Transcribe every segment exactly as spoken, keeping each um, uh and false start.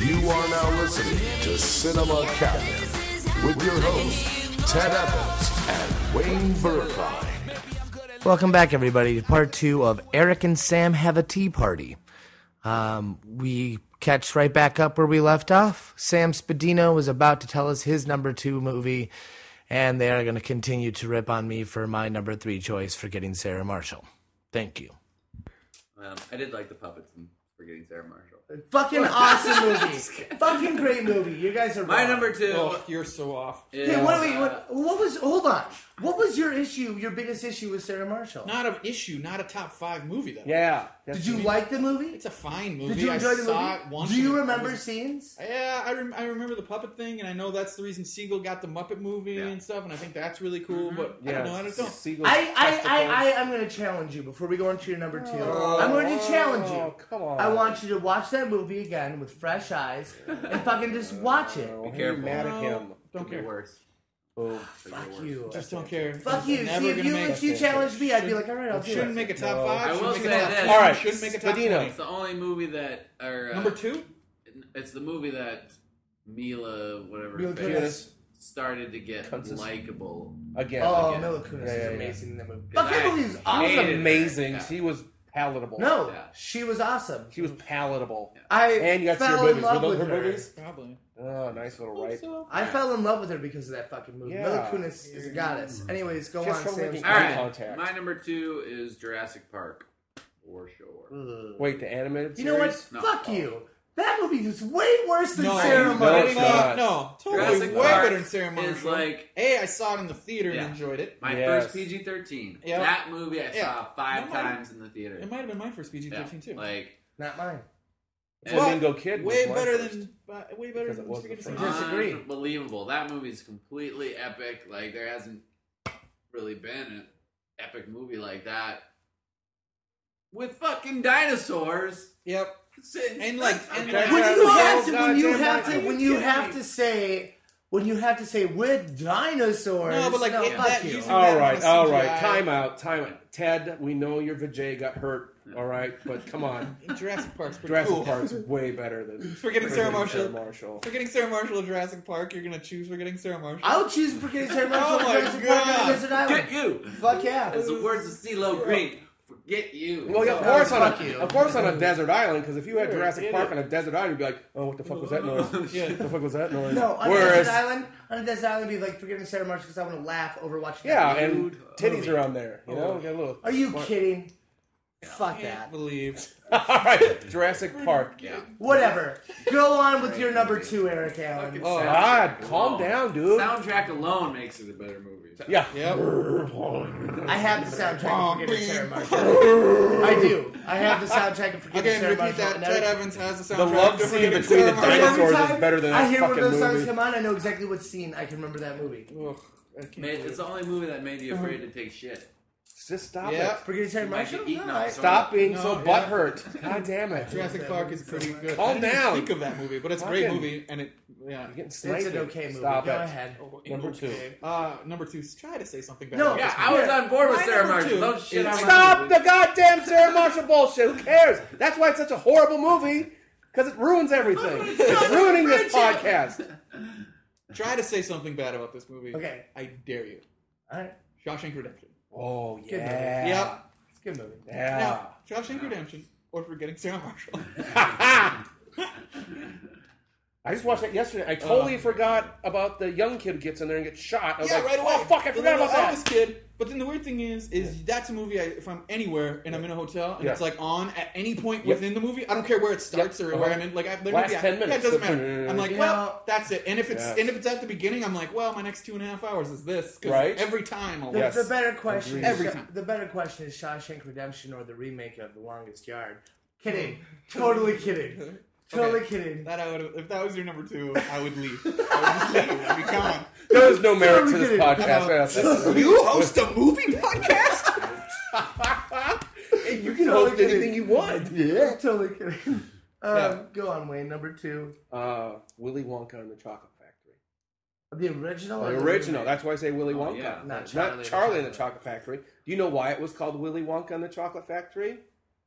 You are now listening to Cinema Cabinet with your hosts, Ted Evans and Wayne Burfine. Welcome back, everybody, to part two of Eric and Sam Have a Tea Party. Um, we catch right back up where we left off. Sam Spadino was about to tell us his number two movie, and they are going to continue to rip on me for my number three choice, Forgetting Sarah Marshall. Thank you. Um, I did like the puppets in Forgetting Sarah Marshall. Fucking awesome movie. Fucking great movie. You guys are My wrong. number two. Oh, you're so off. Is, Hey, what, wait, uh, what, what was, hold on. What was your issue, your biggest issue with Sarah Marshall? Not an issue, not a top five movie, though. Yeah. Did you like the movie? It's a fine movie. Did you enjoy I the saw movie? it once. Do you and it remember was- scenes? Yeah, I, rem- I remember the puppet thing, and I know that's the reason Siegel got the Muppet movie Yeah. and stuff, and I think that's really cool, but I Yeah. don't know, I don't know. Seagulls, I, I, testicles. I, I, I'm going to challenge you before we go into your number two. Oh, I'm going to challenge you. oh, come on. I want you to watch that movie again with fresh eyes and fucking just watch it. Oh, Be you're careful. mad at him. Don't Could be care. worse. Oh, Fuck you. Just don't care. Fuck It's you. never See, if gonna you, make- if you challenged me, I'd be like, all right, I'll do Shouldn't it. make a top No. five. I shouldn't will make say a top this. ten, All right, shouldn't make a top Spadino. twenty. It's the only movie that, or uh, Number two? It's the movie that Mila, whatever, Mila her face, Kunis. started to get Kunis. likable. again. Oh, again. Mila Kunis Yeah, yeah, is yeah. amazing in that movie. Yeah, Fuck, that I- movie was She was awesome. hated it. amazing. Yeah. She was palatable. No, Yeah. she was awesome. She was palatable. I And you got to see her fell in movies. love Were those with her her. movies? Probably. Oh, nice little right. So, I fell in love with her because of that fucking movie. Yeah. Mila Kunis is a goddess. Anyways, go Just on, from Sam. making All eye right, contact. my number two is Jurassic Park, for sure. Ugh. Wait, the animated You series? know what? No. Fuck you. That movie was way worse than no, Sarah no, Marshall. it's not. No, totally Jurassic way Park better than Sarah is Marshall. like- hey, I saw it in the theater Yeah. and enjoyed it. My Yes. first P G thirteen. Yeah. That movie I Yeah. saw five That might- times in the theater. It might have been my first P G Yeah. thirteen too. Like, Not mine. and Flamingo Kid was way my better first. than uh, way better Because it than was the Forgetting first. Sarah Marshall. Disagree. unbelievable. That movie's completely epic. Like, there hasn't really been an epic movie like that with fucking dinosaurs. Yep. Sitting- And, like, and, Okay. like, When you have to, God when you damn have right. to, when you have to say, when you have to say with dinosaurs. No, but, like, it- fuck that you. used to- All That right, was all C G I. right. Time out, time out. Ted, we know your vajay got hurt, all right? But come on. Jurassic Park's pretty Jurassic cool. Park's way better than Forgetting Sarah Marshall. Marshall. Forgetting Sarah Marshall or Jurassic Park, you're gonna choose Forgetting Sarah Marshall. I'll choose Forgetting Sarah Marshall. Oh my Jurassic Park on God. the Desert Island. Get you! Fuck yeah. As the words of CeeLo Green, forget you. Well, yeah, of No, course on fuck a, you. of course on a desert island, because if you had You're an Jurassic idiot. Park on a desert island, you'd be like, oh, what the fuck was that noise? Yeah. What the fuck was that noise? No, on a Whereas, desert island, on a desert island, be like Forgetting Sarah Marshall because I want to laugh over watching. yeah, that and nude titties movie. are on there, you know? Got a little, Are you kidding? Fuck Can't that. believe. all right, Jurassic Park. Yeah. Whatever. Go on with your number two, Eric Allen. Fucking Oh, God, soundtrack calm alone. down, dude. Soundtrack alone makes it a better movie. Yeah. Yep. I have the soundtrack of Forgetting Sarah Marshall. I do. I have the soundtrack of Forgetting Again, Sarah repeat Marshall. that. and Ted every- Evans has the soundtrack. The love to scene Forgetting between Sarah the Marshall. dinosaurs Every is time better than I that hear one of fucking those songs movie. come on, I know exactly what scene I can remember that movie. Ugh, I can't Made, believe it's the only movie that made you afraid to take shit. Just stop Yeah. it. Forgetting Sarah You might Marshall? get eaten No, up. I- Stop being No, so yeah. butthurt. God damn it. Jurassic Park is pretty good. Calm I didn't down. think of that movie, but it's a great Fucking- movie, and it yeah. You're getting It's sniped. an okay movie. Stop Go it. ahead. Number two. Uh, number two. Try to say something better. No, about Yeah, this I movie. was on board with My Sarah number Marshall. two Don't shit is- on my Stop movie. the goddamn Sarah Marshall bullshit. Who cares? That's why it's such a horrible movie. Because it ruins everything. It's ruining this podcast. Try to say something bad about this movie. Okay. I dare you. All right. Shawshank Redemption. Oh, movie. yeah. Yep. It's a good movie. Yeah. Now, Shawshank Redemption or Forgetting Sarah Marshall. I just watched that yesterday. I totally forgot about the young kid who gets in there and gets shot. I was yeah, like, right away. oh, fuck, I The forgot little about that. Elvis kid. But then the weird thing is, is that's a movie. I, if I'm anywhere and I'm in a hotel and Yeah. it's like on at any point Yep. within the movie, I don't care where it starts Yep. or where Uh-huh. I'm in. Like I, there Last may be- ten yeah, minutes. it doesn't matter. I'm like, You well, know- that's it. And if it's Yes. and if it's at the beginning, I'm like, well, my next two and a half hours is this. 'Cause Right. Every time. I'll The, Yes. the better question Agreed. is Every time. the better question is Shawshank Redemption or the remake of The Longest Yard. Kidding. Totally kidding. Totally Okay. kidding. That I would. If that was your number two, I would leave. I would just leave. I'd be gone. There's no merit to Totally this kidding. podcast. Right This now. is- you host a movie podcast? Hey, you can Totally host kidding. anything you want. Yeah, totally kidding. Um, Yeah. Go on, Wayne. Number two. Uh, Willy Wonka and the Chocolate Factory. The original? or The the original. remake? That's why I say Willy Oh, Wonka. yeah. Not Charlie and Not the Charlie and the Chocolate Chocolate Factory. Do you know why it was called Willy Wonka and the Chocolate Factory?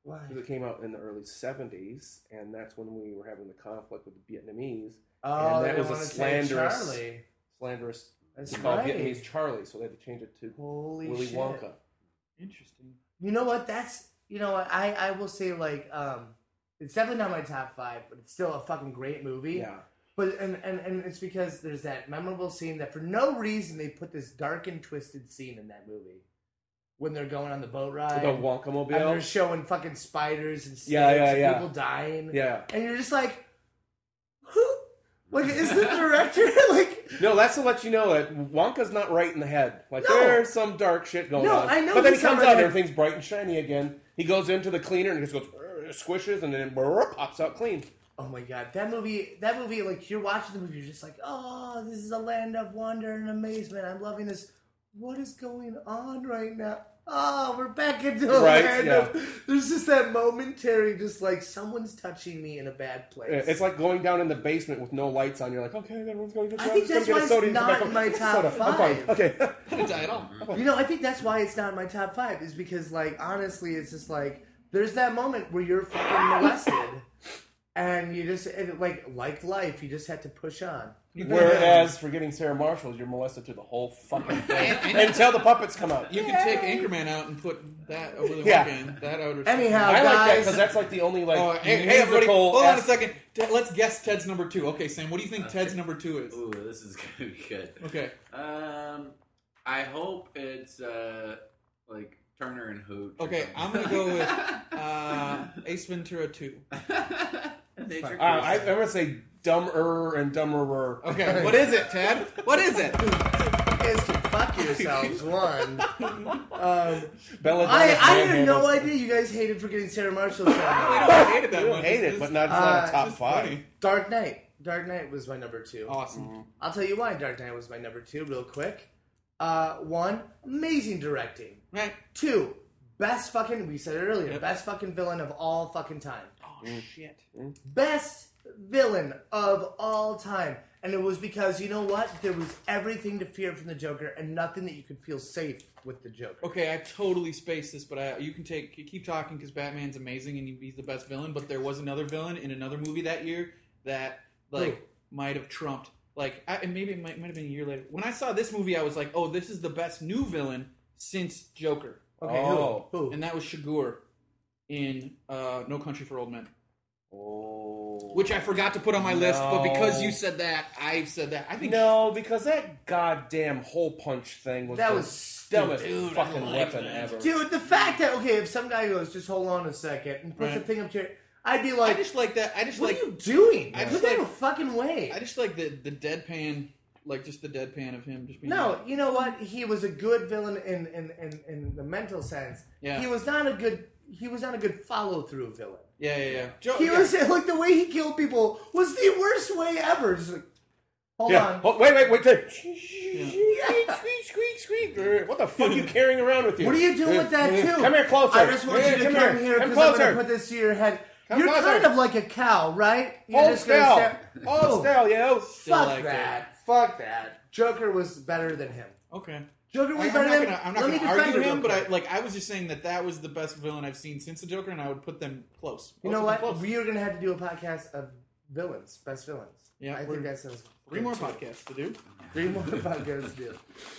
Why? Because it came out in the early seventies, and that's when we were having the conflict with the Vietnamese. Oh, and they that was want a to say slanderous, Charlie. slanderous. That's It's called right. Vietnamese Charlie, so they had to change it to Holy Willy shit. Wonka. Interesting. You know what? That's you know what I I will say like um it's definitely not my top five, but it's still a fucking great movie. Yeah. But and, and, and it's because there's that memorable scene that for no reason they put this dark and twisted scene in that movie when they're going on the boat ride. The Wonka and mobile. they're showing fucking spiders and snakes Yeah, yeah, and yeah. people dying. Yeah. And you're just like, who? Like, is the director like? No, that's to let you know that Wonka's not right in the head. Like, No. there's some dark shit going No, on. I know But then he he's not comes right out in- and everything's bright and shiny again. He goes into the cleaner and just goes, "Urgh," squishes, and then brrr, pops out clean. Oh my god, that movie! That movie, like you're watching the movie, you're just like, oh, this is a land of wonder and amazement. I'm loving this. What is going on right now? Oh, we're back into a Right, land yeah. of. There's just that momentary, just like someone's touching me in a bad place. It's like going down in the basement with no lights on. You're like, okay, everyone's going to get I think just gonna that's get why a it's soda. You come not back, in my "Oh, top soda. I'm fine. five." Okay. Didn't die at all. You know, I think that's why it's not in my top five. Is because, like, honestly, it's just like there's that moment where you're fucking molested, and you just it, like like life, you just had to push on. Whereas for getting Sarah Marshall, you're molested through the whole fucking thing And- and- until the puppets come out. You can take Anchorman out and put that over the Yeah. weekend. That I would. Anyhow, I like that guys. because that's like the only like Oh, hey, hey, everybody, musical. hold on a es- second. Te- Let's guess Ted's number two. Okay, Sam, what do you think Ted's number two is? Ooh, this is gonna be good. Okay. Um, I hope it's uh like Turner and Hooch. or Okay, something. I'm gonna go with uh, Ace Ventura two. Nature Uh, I, I'm Cruiser. gonna say dumber and dumberer. Okay, what is it, Ted? What is it? You guys can fuck yourselves. One. Um, Bella I, Donis I had manhandles. no idea you guys hated forgetting Sarah Marshall. So I much. don't hate it that I much. don't hate it, It's but not, it's Uh, not a it's top just five. funny. Dark Knight. Dark Knight was my number two. Awesome. I'll tell you why Dark Knight was my number two, real quick. Uh, one, amazing directing. Right. Two, best fucking, we said it earlier, Yep. best fucking villain of all fucking time. Oh shit. Best villain of all time. And it was because, you know what? There was everything to fear from the Joker and nothing that you could feel safe with the Joker. Okay, I totally spaced this, but I, you can take keep talking because Batman's amazing and he's the best villain. But there was another villain in another movie that year that like might have trumped. Like, I, and maybe it might, might have been a year later. When I saw this movie, I was like, "Oh, this is the best new villain since Joker," Okay, Oh. who? Who? and that was Shigur in uh, No Country for Old Men, Oh. which I forgot to put on my list. But because No. you said that, I said that. I think No, because that goddamn hole punch thing was That the was dumbest stupid. fucking Dude, I don't like weapon that. ever. Dude, the fact that, okay, if some guy goes, just hold on a second, and puts Right. a thing up to your, I'd be I like, just like that. I just what like. are you doing? I Put just that in a like- fucking way. I just like the the deadpan, like just the deadpan of him just being. No, you know what? He was a good villain in in, in, in the mental sense. Yeah. He was not a good he was not a good follow through villain. Yeah, yeah, yeah. Joe, He yeah. was like the way he killed people was the worst way ever. Just like, hold Yeah. on. Oh, wait, wait, wait. wait. Squeak, squeak, squeak, squeak. What the fuck are you carrying around with you? What are you doing with that too? Come here closer. I just want Yeah, you to come come, here. here Come because I'm closer. going to put this to your head. Come You're closer. kind of like a cow, right? You're Hold just gonna still. sta- Hold Oh, still, yo. Still Fuck like that. Fuck that. Joker was better than him. Okay. Joker I, was I'm better not than gonna, I'm not Let me gonna defend argue it real him, but I quick. like I was just saying that that was the best villain I've seen since the Joker, and I would put them close. You know Both what? of them close. We are going to have to do a podcast of villains, best villains. Yeah, I we're- think that sounds Three good, more too. podcasts to do. Three more podcasts to do.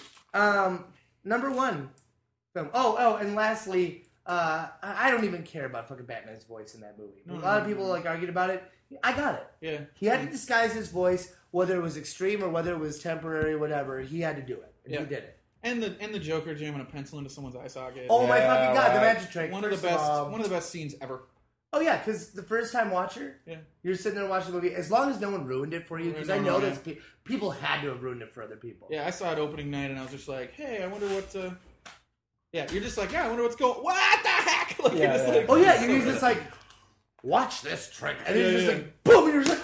Um, number one film. Oh, oh, and lastly, uh, I I don't even care about fucking Batman's voice in that movie. No, a no, lot of no, people no. like argued about it. I got it. Yeah. He had to disguise his voice, whether it was extreme or whether it was temporary, whatever. He had to do it, and Yeah. he did it. And the and the Joker jamming a pencil into someone's eye socket. Oh my Yeah, fucking god, the right. magic trick. one of the First best. all- one of the best scenes ever. Oh yeah, because the first time watcher, Yeah. you're sitting there watching the movie. As long as no one ruined it for you, because I No, no, know no, that pe- people had to have ruined it for other people. Yeah, I saw it opening night, and I was just like, "Hey, I wonder what." Uh... Yeah, you're just like, "Yeah, I wonder what's going. What the heck?" Like, Yeah, you're just yeah. like, Oh yeah, you're just like, watch this trick, and Yeah, you're just yeah. like, boom, and you're just like,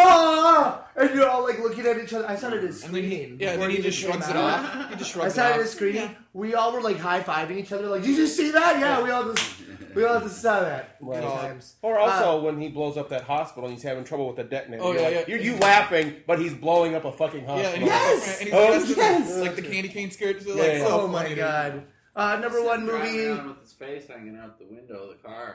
oh, and you're all like looking at each other. I saw it as And then he, screening. yeah, before then he even just came shrugs it out. off. He just I shrugs saw it it off. as screening. Yeah. We all were like high fiving each other. Like, did you just see that? Yeah, we all just we all just saw that Right. many times. Or also Uh, when he blows up that hospital and he's having trouble with the detonator. Oh, You're yeah, like- yeah. You're you laughing, but he's blowing up a fucking Yeah, hospital. and he's, Yes! and he's Oh, dressed in, yes! like the candy cane skirt. So, Yeah, like, yeah. so oh my funny, dude. god. Uh, number one Driving movie. around with his face hanging out the window of the car, which is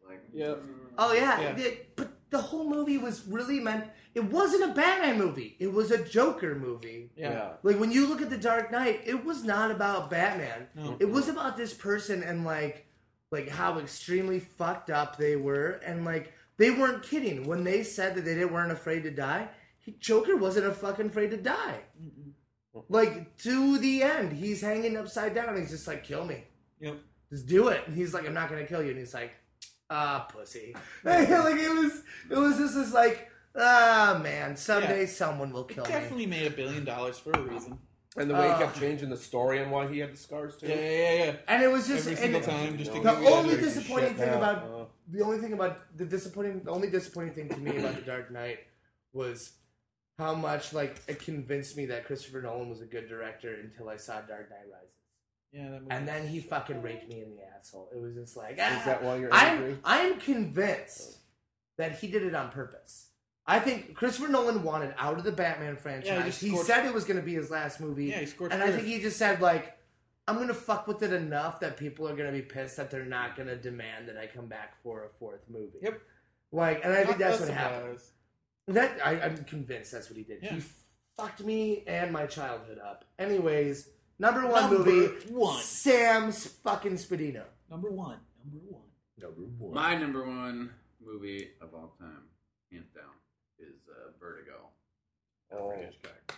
Like, Yeah. Oh yeah, Yeah. The- but the whole movie was really meant. It wasn't a Batman movie. It was a Joker movie. Yeah. Yeah. Like when you look at The Dark Knight, it was not about Batman. No. It was about this person and like, like how extremely fucked up they were, and like they weren't kidding when they said that they didn't weren't afraid to die. He, Joker wasn't a fucking afraid to die. Like to the end, he's hanging upside down. He's just like, kill me. Yep. Just do it. And he's like, I'm not gonna kill you. And he's like, ah, pussy. like it was, it was just this like, ah, man. Someday Yeah. someone will kill It me. definitely made a billion dollars for a reason. And the way Uh, he kept changing the story and why he had the scars too. Yeah, yeah, yeah. yeah. And it was just Every and single it- time, just to The give The you only that- disappointing shit thing now. about Uh. the only thing about the disappointing, the only disappointing thing to me about The Dark Knight was how much like it convinced me that Christopher Nolan was a good director until I saw Dark Knight Rises. Yeah, that movie. And then he fucking raped me in the asshole. It was just like, ah, Is that why you're I'm, angry? I'm convinced that he did it on purpose. I think Christopher Nolan wanted out of the Batman franchise. Yeah, he just he scorched- said it was going to be his last movie. Yeah, he scorched And I earth. think he just said, like, I'm going to fuck with it enough that people are going to be pissed that they're not going to demand that I come back for a fourth movie. Yep. Like, and I think Not that's us what happened. surprised. That I, I'm convinced that's what he did. Yeah. He fucked me and my childhood up. Anyways, number one Number movie, one. Sam's fucking Spadino. Number one. Number one. Number one. My number one movie of all time, hands down, is uh, Vertigo. Oh. Alfred Hitchcock.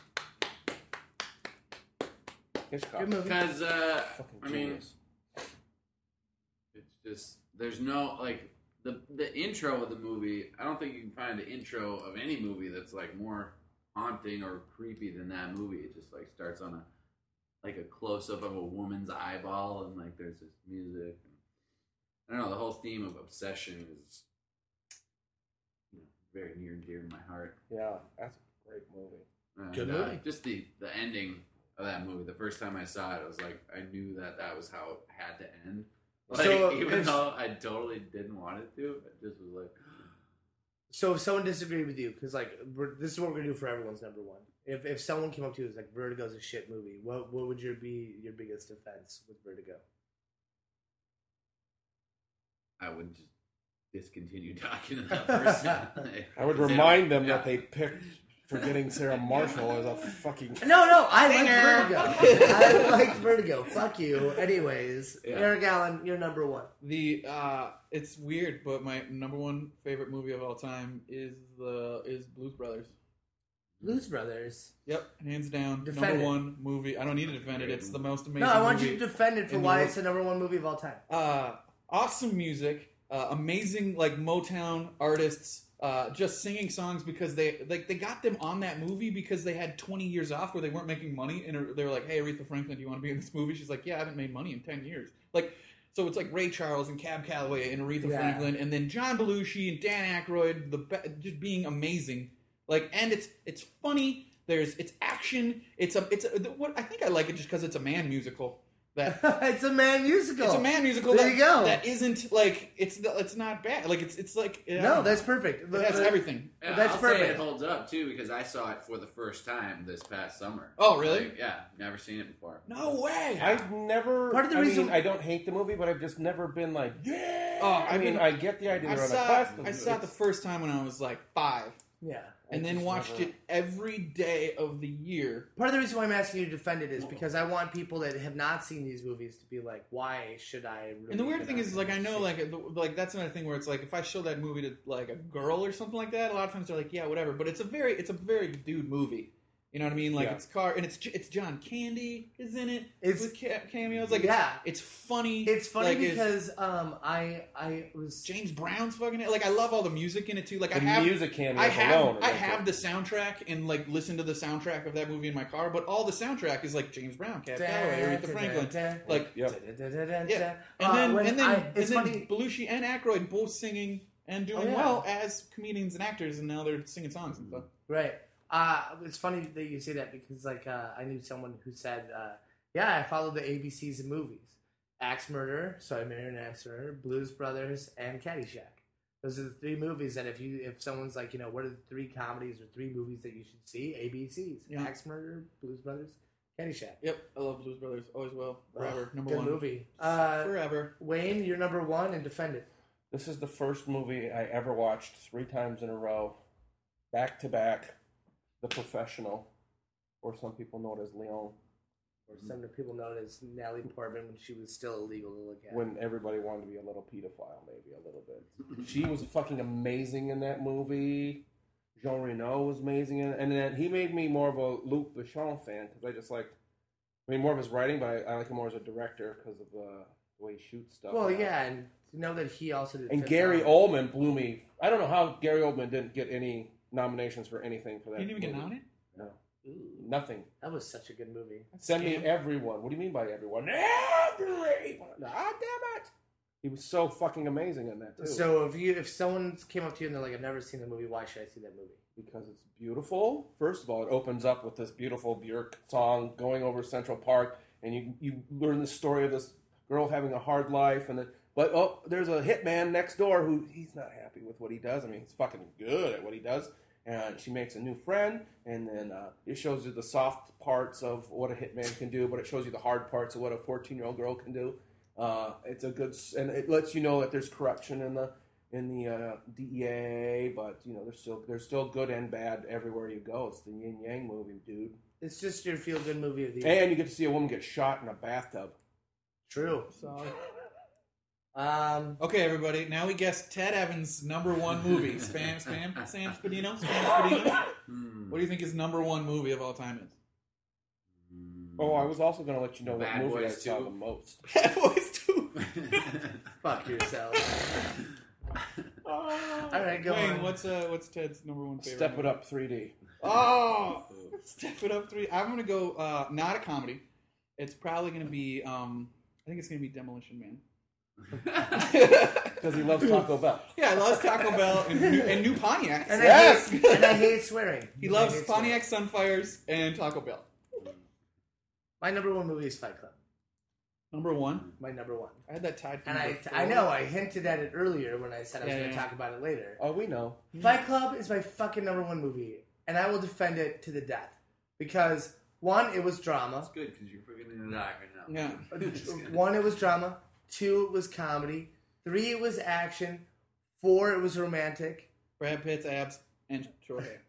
Hitchcock. Good movie. Because uh, Fucking I mean, genius. it's just there's no like the the intro of the movie. I don't think you can find an intro of any movie that's like more haunting or creepy than that movie. It just like starts on a like a close up of a woman's eyeball, and like there's this music. And, I don't know. The whole theme of obsession is you know, very near and dear to my heart. Yeah, that's a great movie. And, Good uh, movie. just the the ending of that movie. The first time I saw it, I was like, I knew that that was how it had to end. Like, So, even if- though I totally didn't want it to, it just was like, So if someone disagreed with you, because like we're, this is what we're gonna do for everyone's number one. If if someone came up to you and was like, Vertigo's a shit movie, what what would your be your biggest defense with Vertigo? I would just discontinue talking to that person. Like, I would 'cause they remind don't- them yeah. that they picked Forgetting Sarah Marshall as a fucking. No, no, I Dinger. liked Vertigo. I liked Vertigo. Fuck you. Anyways, Yeah. Eric Allen, you're number one. The uh, it's weird, but my number one favorite movie of all time is the is Blues Brothers. Blues Brothers. Yep, hands down, Defend number it. one movie. I don't need to defend it. It's the most amazing. No, I want movie. you to defend it for in the why world. it's the number one movie of all time. uh, awesome music, uh, amazing like Motown artists, uh, just singing songs because they like they got them on that movie because they had twenty years off where they weren't making money, and they were like, "Hey, Aretha Franklin, do you want to be in this movie?" She's like, "Yeah, I haven't made money in ten years." Like, so it's like Ray Charles and Cab Calloway and Aretha Yeah. Franklin, and then John Belushi and Dan Aykroyd, the be- just being amazing. Like, and it's it's funny. There's it's action. It's a it's a, what I think I like it just because it's a man musical. That It's a man musical. it's a man musical. There that, you go. That isn't like it's it's not bad. Like it's it's like I No, don't know. that's perfect. it has everything. Yeah, That's I'll perfect. say it holds up too because I saw it for the first time this past summer. Oh, really? Like, yeah, never seen it before. No way. I've never. Part of the I reason- mean, I don't hate the movie, but I've just never been like, yeah. Oh, I I've mean, been- I get the idea. I They're on a saw quest. I saw it the first time when I was like five, Yeah. and then just watched never- it every day of the year. Part of the reason why I'm asking you to defend it is because I want people that have not seen these movies to be like, why should I? Really And the weird get thing on is, like, I know, this? like, the- like that's another thing where it's like, if I show that movie to like a girl or something like that, a lot of times they're like, yeah, whatever. But it's a very, it's a very dude movie. You know what I mean? Like Yeah. it's car, and it's it's John Candy is in it. It's- with ca- cameos. Like Yeah. it's, it's funny. It's funny Like, because um, I I was James Brown's fucking it. Like I love all the music in it too. Like The I have music cameos I have alone are I like have it. the soundtrack and like listen to the soundtrack of that movie in my car. But all the soundtrack is like James Brown, Cab Calloway, Aretha Franklin. Like Yep. yeah, and Uh, then when and then I- and it's then funny. Belushi and Aykroyd both singing and doing Oh, yeah. well as comedians and actors, and now they're singing songs and stuff. Right. Uh, it's funny that you say that because, like, uh, I knew someone who said, uh, "Yeah, I follow the A B Cs of movies: Axe Murder, So I Married an Axe Murderer, Blues Brothers, and Caddyshack. Those are the three movies that if you if someone's like, you know, what are the three comedies or three movies that you should see? A B Cs: Yeah. Axe Murder, Blues Brothers, Caddyshack. Yep, I love Blues Brothers always will forever Ugh, number good one movie. Uh, forever. Wayne, you're number one, and defend it. This is the first movie I ever watched three times in a row, back to back. The Professional, or some people know it as Leon. Or some people know it as Natalie Portman when she was still illegal to look at. When everybody wanted to be a little pedophile, maybe a little bit. She was fucking amazing in that movie. Jean Reno was amazing in it. And then he made me more of a Luc Besson fan, because I just like, I mean, more of his writing, but I, I like him more as a director because of uh, the way he shoots stuff. Well, yeah, and to know that he also did... And Gary Oldman blew me. I don't know how Gary Oldman didn't get any nominations for anything for that. He didn't even movie. get nominated? No. Ooh, Nothing. that was such a good movie. Send me Scam. everyone. What do you mean by everyone? Everyone. Ah, damn it. He was so fucking amazing in that, too. So if you if someone came up to you and they're like, I've never seen the movie, why should I see that movie? Because it's beautiful. First of all, it opens up with this beautiful Björk song going over Central Park, and you you learn the story of this girl having a hard life, and then, but oh, there's a hitman next door who he's not happy with what he does. I mean, he's fucking good at what he does. And she makes a new friend, and then uh, it shows you the soft parts of what a hitman can do, but it shows you the hard parts of what a fourteen-year-old girl can do. Uh, it's a good, and it lets you know that there's corruption in the in the uh, D E A, but you know there's still there's still good and bad everywhere you go. It's the yin yang movie, dude. It's just your feel good movie of the year. And you get to see a woman get shot in a bathtub. True. Solid. Um, Okay, everybody. Now we guess Ted Evans' number one movie. Spam, spam, Sam Spadino, Spam Spadino. Hmm. What do you think his number one movie of all time is? Oh, I was also going to let you know what Bad movie I Boys saw two. the most. Bad Boys two. fuck yourself. All right, go Wayne, on. what's uh, what's Ted's number one favorite? Step It movie? Up three D. Oh, Step It Up three. I'm gonna go. Uh, not a comedy. It's probably gonna be. Um, I think it's gonna be Demolition Man. Because he loves Taco Bell. Yeah, I love Taco Bell and new, and new Pontiacs. And, Yes! I hate, and I hate swearing. He I loves hate Pontiac Sunfires and Taco Bell. swearing. My number one movie is Fight Club. Number one. My number one. I had that tied for And I, number four. I know I hinted at it earlier when I said I was Yeah, going to yeah. talk about it later. Oh, we know. Fight Club is my fucking number one movie, and I will defend it to the death. Because, one, it was drama. It's good because you're freaking in the dark right now. Yeah. One, it was drama. Two, it was comedy. Three, it was action. Four, it was romantic. Brad Pitt's abs and short hair.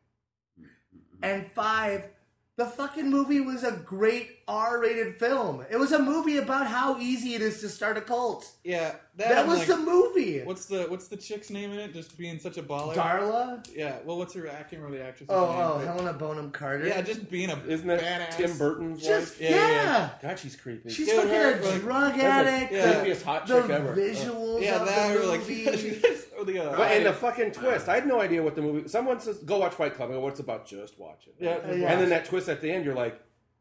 And five, the fucking movie was a great R-rated film. It was a movie about how easy it is to start a cult. Yeah, that, That I'm was like, the movie. What's the what's the chick's name in it? Just being such a baller. Darla? Yeah. Well, what's her? I can't remember the actress. Oh, name, oh, but- Helena Bonham Carter. Yeah, just being a Isn't that badass. Tim Burton's Just, wife? yeah. Yeah, yeah, yeah. God, she's creepy. She's Dude, fucking her, a like, drug that's the addict. yeah. creepiest hot the chick ever. visuals Yeah, of that the or like movie. or the uh, But and the fucking twist. I had no idea what the movie. Someone says, "Go watch Fight Club." I go, "What's it about?" Just watch it. Yeah, Uh, yeah. And then that twist at the end, you're like,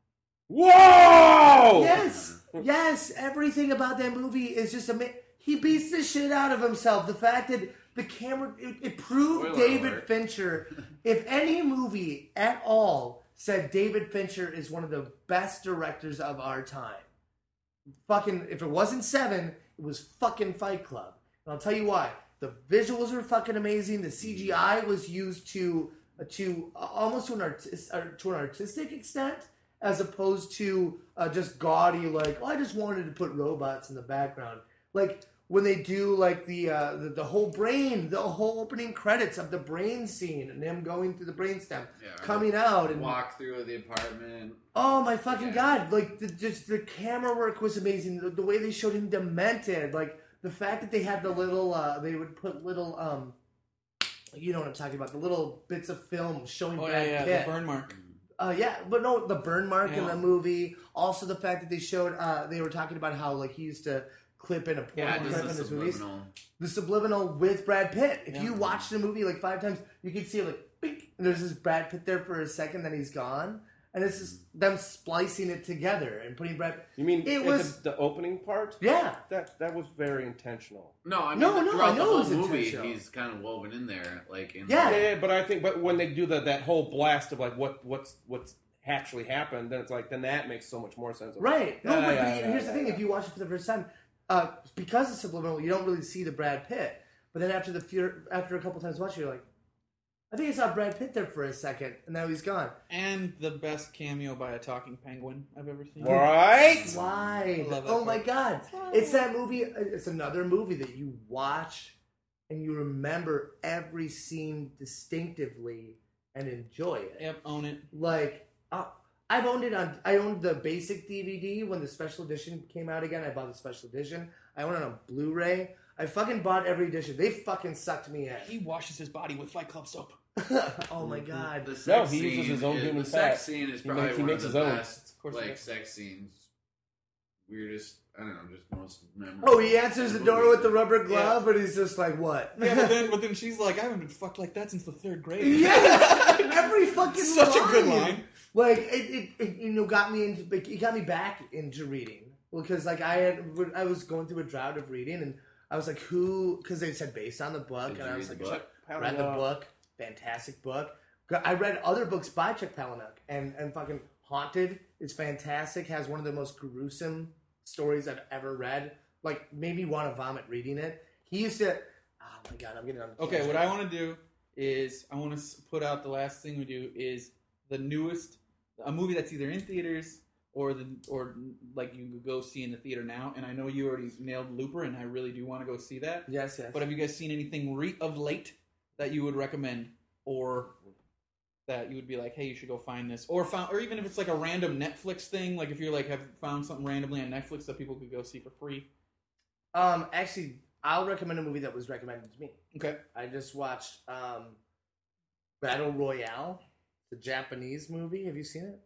"Whoa!" Yes, yes. Everything about that movie is just amazing. He beats the shit out of himself. The fact that the camera, it, it proved Spoiler David alert. Fincher. If any movie at all said David Fincher is one of the best directors of our time, fucking, if it wasn't Seven, it was fucking Fight Club. And I'll tell you why. The visuals were fucking amazing. The C G I was used to uh, to uh, almost to an artis- uh, to an artistic extent, as opposed to uh, just gaudy. Like, oh, I just wanted to put robots in the background. Like when they do like the uh, the, the whole brain, the whole opening credits of the brain scene, and him going through the brainstem, Yeah, coming out and walk through the apartment. oh my fucking Yeah. god! Like the, just the camera work was amazing. The, the way they showed him demented, like the fact that they had the little, uh, they would put little, um, you know what I'm talking about, the little bits of film showing oh yeah, Brad yeah, Pitt. the burn mark. Uh, yeah, but no, the burn mark in Yeah. the movie. Also, the fact that they showed, uh, they were talking about how like he used to clip in a porn Yeah, clip just in the his movies. subliminal. The subliminal with Brad Pitt. If Yeah. you watch the movie like five times, you can see like, bink, and there's this Brad Pitt there for a second, then he's gone. And it's just them splicing it together and putting Brad. You mean It at was- the, the opening part? Yeah, That that was very intentional. No, I mean, No, no, throughout I know the it was whole movie, intentional. he's kind of woven in there, like in Yeah. Yeah, yeah, but I think, but when they do the, that whole blast of like what what's what's actually happened, then it's like then that makes so much more sense. right. No, Yeah, but yeah, the- yeah, here's yeah, the thing: yeah. if you watch it for the first time, uh, because it's subliminal, you don't really see the Brad Pitt. But then after the few, after a couple times watching, you're like, I think I saw Brad Pitt there for a second, and now he's gone. And the best cameo by a talking penguin I've ever seen. Right? Slide. I love that Oh my part. god! It's that movie. It's another movie that you watch and you remember every scene distinctively and enjoy it. Yep, own it. Like, uh, I've owned it on. I owned the basic D V D when the special edition came out again. I bought the special edition. I own it on Blu-ray. I fucking bought every edition. They fucking sucked me in. He washes his body with Fight Club soap. Oh my god. The sex No, he scene uses his own is- human the fat. sex scene is He probably makes- he one makes of his the own. best, Of course he like, does. sex scenes. Weirdest, I don't know, just most memorable. Oh, he answers the door with the rubber glove, Yeah. but he's just like, what? Yeah, but then, but then she's like, I haven't been fucked like that since the third grade. Yes! Every fucking Such a line. good line. Like it, it, it, you know, got me into, it got me back into reading because, like, I had, I was going through a drought of reading, and I was like, who? Because they said based on the book, Did and you I was read like, the book? I read the book, fantastic book. I read other books by Chuck Palahniuk, and and fucking Haunted is fantastic. Has one of the most gruesome stories I've ever read. Like, made me want to vomit reading it. He used to. Oh my god, I'm getting on. Okay, what I want to do is I want to put out the last thing we do is the newest a movie that's either in theaters or the or like you can go see in the theater now. And I know you already nailed Looper, and I really do want to go see that. Yes, yes. But have you guys seen anything re- of late that you would recommend, or that you would be like, hey, you should go find this, or found, or even if it's like a random Netflix thing, like if you're like have found something randomly on Netflix that people could go see for free. Um, actually, I'll recommend a movie that was recommended to me. Okay. I just watched um, Battle Royale, the Japanese movie. Have you seen it?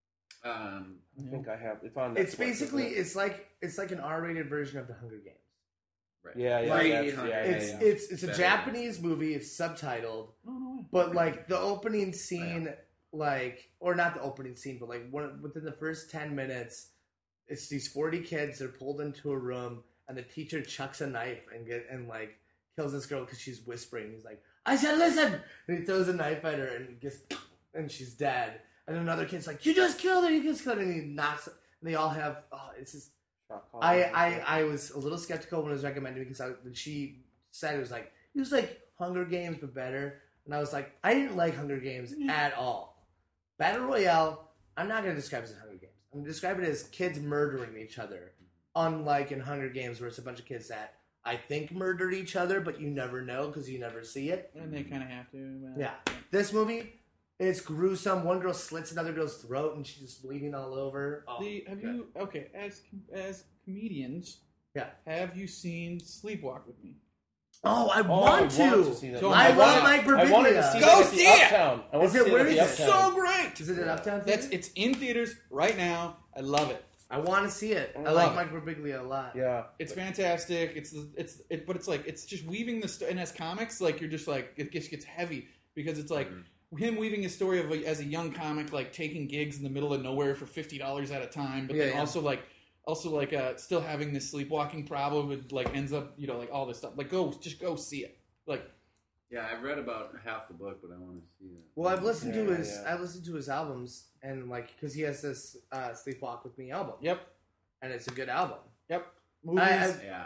Um, I think I have. It's on. It's Netflix, basically isn't it? it's like it's like an R-rated version of the Hunger Games. right. Yeah, yeah, Like, that's- yeah, yeah, It's yeah. it's it's a Better. Japanese movie. It's subtitled, Oh no way. but like the opening scene, like or not the opening scene, but like one, within the first ten minutes, it's these forty kids. They're pulled into a room, and the teacher chucks a knife and get and like kills this girl because she's whispering. He's like, "I said listen," and he throws a knife at her and gets and she's dead. And another kid's like, "You just killed her! You just killed her!" And he knocks. And they all have. Oh, it's just. Shot call. I, I, I was a little skeptical when it was recommended because I, when she said it was like it was like Hunger Games but better, and I was like, I didn't like Hunger Games at all. Battle Royale, I'm not going to describe it as Hunger Games. I'm going to describe it as kids murdering each other, unlike in Hunger Games where it's a bunch of kids that I think murdered each other, but you never know because you never see it. And they kind of have to. But... Yeah, this movie. It's gruesome. One girl slits another girl's throat, and she's just bleeding all over. Oh, The, have God. you okay as as comedians? Yeah. Have you seen Sleepwalk with Me? Oh, I Oh, want I to. want to see that. So I I want wanted- Mike I wanted to Birbiglia. see Go that at the see it! Uptown. I want Is to it- see where at is the it? Uptown. So great. Is it an Uptown That's Theater? it's in theaters right now. I love it. I want to see it. I love like it. Mike Birbiglia a lot. Yeah. It's fantastic. It's the it's it, but it's like it's just weaving the st- and as comics, like you're just like it just gets heavy because it's like him weaving his story of a, as a young comic, like taking gigs in the middle of nowhere for fifty dollars at a time, but Yeah, then yeah. also like also like uh still having this sleepwalking problem and like ends up you know like all this stuff. Like go just go see it. Like yeah, I've read about half the book, but I want to see that. Well, I've listened to Yeah, his. yeah. I listened to his albums, and like because he has this uh, "Sleepwalk with Me" album, yep and it's a good album. yep movies I- I- Yeah.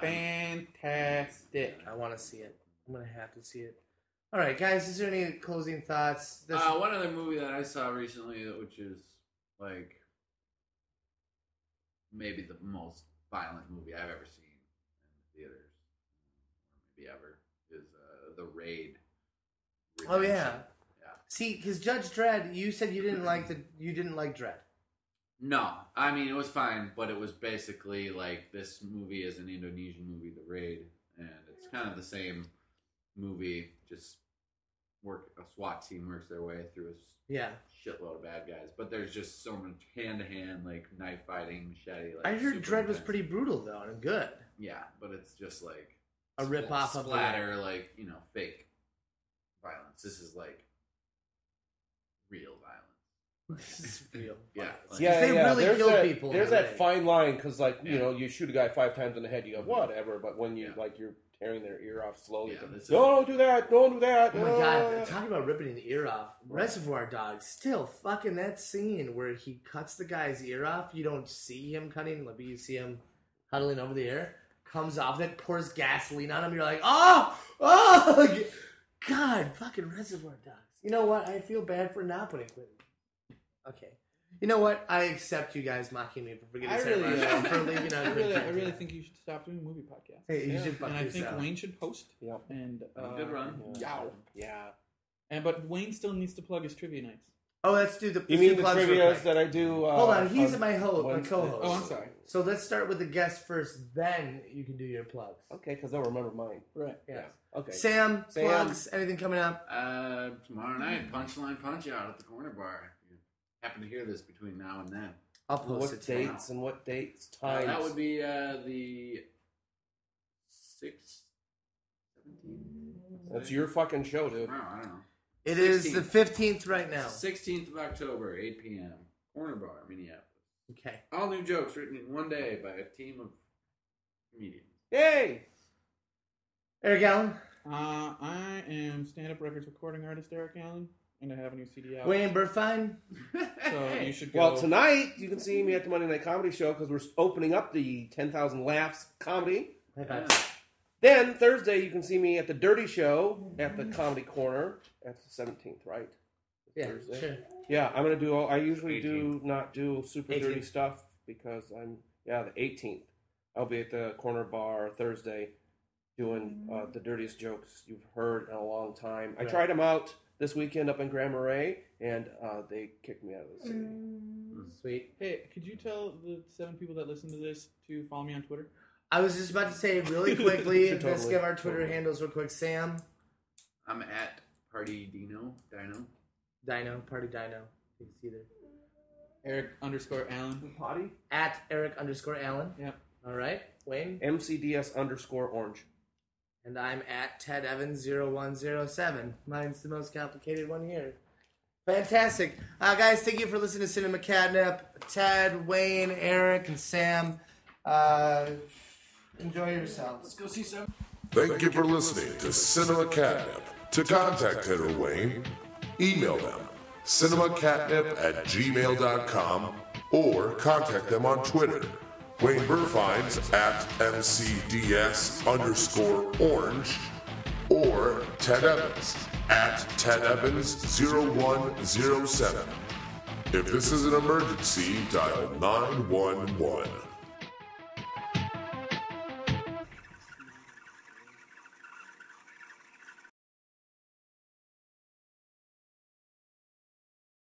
fantastic. I want to see it. I'm gonna have to see it. All right, guys. Is there any closing thoughts? This- Uh, one other movie that I saw recently, which is like maybe the most violent movie I've ever seen in the theaters, or maybe ever, is uh, The Raid. oh Redemption. yeah. Yeah. See, because Judge Dredd, you said you didn't like the. You didn't like Dredd. No, I mean it was fine, but it was basically like this movie is an Indonesian movie, The Raid, and it's kind of the same movie. Just work a SWAT team works their way through a Yeah. shitload of bad guys, but there's just so much hand to hand, like knife fighting, machete. Like, I heard super Dredd was intense. pretty brutal though, and good. Yeah, but it's just like A spl- rip-off of the- splatter, like you know, fake violence. This is like real violence. This is real. Yeah, like- Yeah, They yeah. really there's kill that, people in There's the that ring. fine line because, like, you Yeah. know, you shoot a guy five times in the head, you go whatever. But when you Yeah. like you're tearing their ear off slowly, Yeah, go, this is- don't do that, don't do that. Oh my uh." god, talking about ripping the ear off. Reservoir Dogs, still fucking that scene where he cuts the guy's ear off. You don't see him cutting, but you see him huddling over the ear. Comes off, then pours gasoline on him. You're like, oh, oh, God, fucking Reservoir Dogs. You know what? I feel bad for not putting Quentin. Okay. You know what? I accept you guys mocking me for forgetting I Sarah really, Marshall, uh, for leaving out I a really, good I really think you should stop doing movie podcasts. Hey, you Yeah. should fuck And I think yourself. Wayne should host. Yep. And uh, Good run. Yow. Yeah. And but Wayne still needs to plug his trivia nights. Oh, let's do the. You let's mean do the plugs real trivias quick. that I do? Uh, Hold on, he's my host, my Wednesday. co-host. Oh, I'm sorry. So let's start with the guest first, then you can do your plugs. Okay, because they'll remember mine. Right. Yes. Okay. Sam, Sam. plugs, anything coming up? Uh, tomorrow night, Punchline Punch Out at the Corner Bar. If you happen to hear this between now and then. I'll post What it tomorrow. dates and what dates, Uh, times? that would be uh, the sixth, seventeenth. That's your fucking show, dude. Wow, I don't know. It is the sixteenth. fifteenth right now. sixteenth of October, eight p.m. Corner Bar, Minneapolis. Okay. All new jokes written in one day by a team of comedians. Yay! Eric Allen, Uh, I am stand-up records recording artist Eric Allen, and I have a new C D out. Wayne Burfine. So you should go. Well, tonight you can see me at the Monday Night Comedy Show because we're opening up the ten thousand Laughs comedy. High five. Then Thursday you can see me at the Dirty Show at the Comedy Corner. That's the seventeenth, right? Yeah, Thursday. sure. Yeah, I'm gonna do. All, I usually do not do super dirty eighteenth. stuff because I'm yeah the eighteenth. I'll be at the Corner Bar Thursday doing uh, the dirtiest jokes you've heard in a long time. I Right. tried them out this weekend up in Grand Marais, and uh, they kicked me out of the city. Sweet. Hey, could you tell the seven people that listen to this to follow me on Twitter? I was just about to say really quickly, Should let's totally- give our Twitter totally. handles real quick. Sam, I'm at Party Dino. Dino. Dino, Party Dino. You can see there. Eric underscore Allen. Potty At Eric underscore Allen. Yep. All right. Wayne. M C D S underscore orange. And I'm at Ted Evans zero one zero seven. Mine's the most complicated one here. Fantastic. Uh, guys, thank you for listening to Cinema Catnip. Ted, Wayne, Eric, and Sam. Uh, enjoy yourselves. Let's go see some. Thank you for listening to Cinema Catnip. To contact Ted or Wayne, email them cinemacatnip at gmail dot com or contact them on Twitter. Wayne Burfine's at M C D S underscore orange or Ted Evans at Ted Evans zero one zero seven. If this is an emergency, dial nine one one.